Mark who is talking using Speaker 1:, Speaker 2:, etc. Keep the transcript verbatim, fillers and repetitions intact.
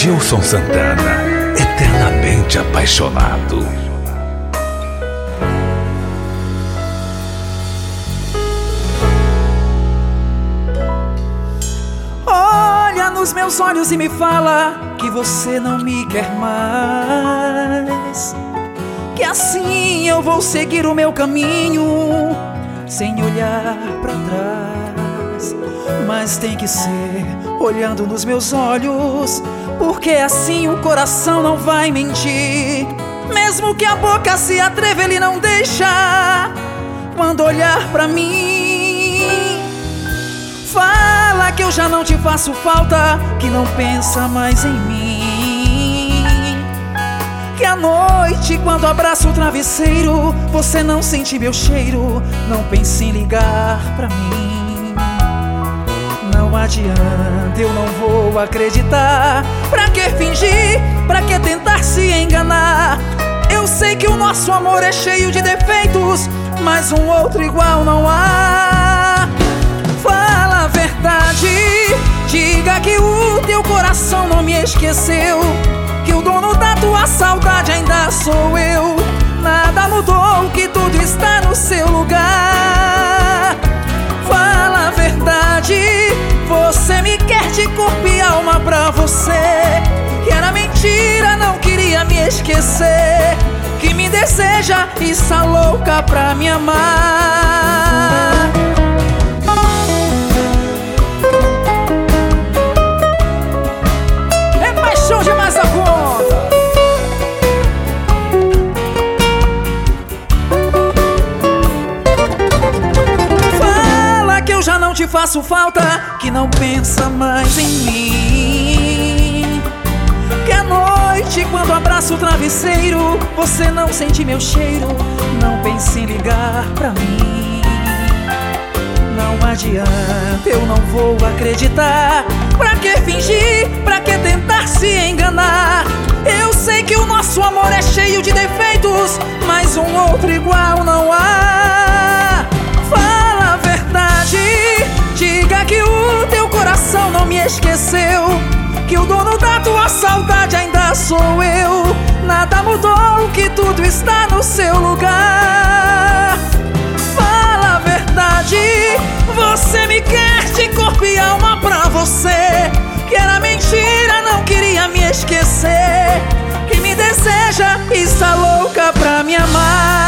Speaker 1: Gilson Santana, eternamente apaixonado.
Speaker 2: Olha nos meus olhos e me fala que você não me quer mais, que assim eu vou seguir o meu caminho sem olhar pra trás. Mas tem que ser olhando nos meus olhos, porque assim o coração não vai mentir. Mesmo que a boca se atreva, ele não deixa quando olhar pra mim. Fala que eu já não te faço falta, que não pensa mais em mim, que à noite quando abraço o travesseiro você não sente meu cheiro. Não pense em ligar pra mim, não adianta, eu não vou acreditar. Pra que fingir, pra que tentar se enganar? Eu sei que o nosso amor é cheio de defeitos, mas um outro igual não há. Fala a verdade, diga que o teu coração não me esqueceu, que o dono da tua saudade ainda sou eu. Nada mudou, que tudo está no seu lugar. Fala a verdade, você me quer de corpo e alma pra você, que era mentira, não queria me esquecer, que me deseja e está louca pra me amar. É paixão demais a conta. Fala que eu já não te faço falta, que não pensa mais em mim, que à noite quando abraço o travesseiro você não sente meu cheiro. Não pense em ligar pra mim, não adianta, eu não vou acreditar. Pra que fingir, pra que tentar se enganar? Eu sei que o nosso amor é cheio de defeitos, mas um outro igual não há. Fala a verdade, diga que o teu coração não me esqueceu, que o dono da tua saudade ainda sou eu. Nada mudou, que tudo está no seu lugar. Fala a verdade, você me quer de corpo e alma pra você, que era mentira, não queria me esquecer, que me deseja e está louca pra me amar.